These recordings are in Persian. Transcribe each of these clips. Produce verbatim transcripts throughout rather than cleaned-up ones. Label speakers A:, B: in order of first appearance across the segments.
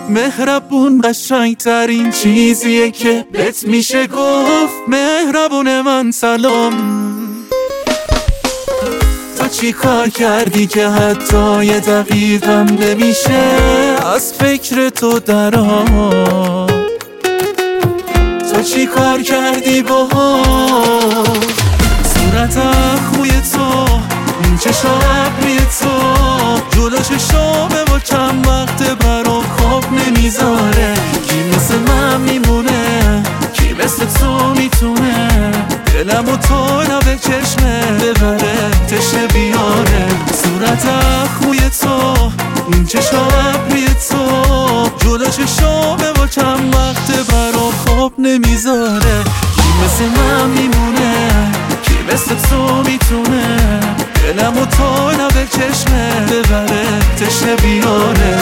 A: مهربون قشنگ ترین چیزیه که بهت میشه گفت. مهربون من سلام. تو چی کار کردی که حتی یه دقیقم نمیشه از فکر تو درام؟ تو چی کار کردی باها؟ صورتم خوی تو، این چشم ابری تو، جلو چشامه و چند وقت برام خواب نمیذاره. کی مثل من میمونه؟ کی مثل تو میتونه دلمو تا لب چشمه ببره تشنه بیاره؟ صورتم خوی تو، این چشم ابری تو، جلو چشامه و چند وقت برام خواب نمیذاره. کی مثل من میمونه؟ کی مثل تو میتونه دلمو تا لب چشمه ببره تشنه بیاره؟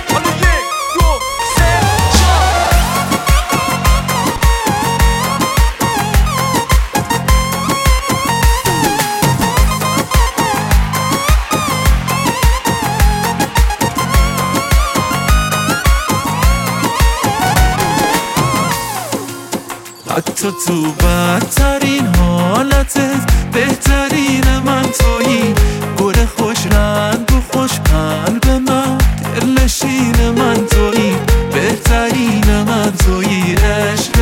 A: حتی تو بدترین حالتت بهترین من تویی. گل خوش رنگ و خوش قلب من، دلنشین من تویی. بهترین من تویی عشق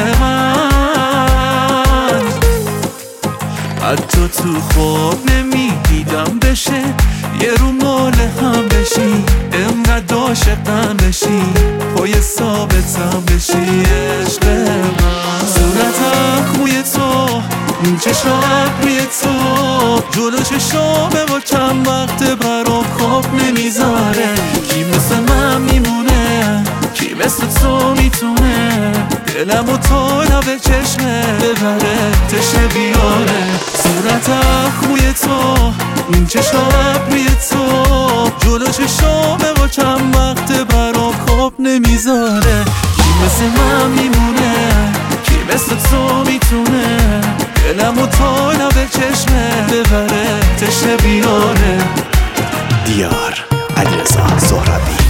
A: من. حتی تو خواب نمیدیدم بشه یه رو مال هم بشی. انقدر عاشقم بشی پای ثابتم بشی عشق من. صورتم خوی تو، این چشم ابری تو، جلو چشامه و چند وقت برام خواب نمیذاره. کی مثل من میمونه؟ کی مثل تو میتونه دلمو تا لب چشمه ببره تشنه بیاره؟ صورتم خوی تو، این چشم ابری تو، جلو چشامه و چند وقت برام خواب نمیذاره. کی مثل من میمونه؟ کی مثل تو میتونه دلمو تا لب چشمه ببره تشنه بیاره؟
B: دیار علیرضا سهرابی.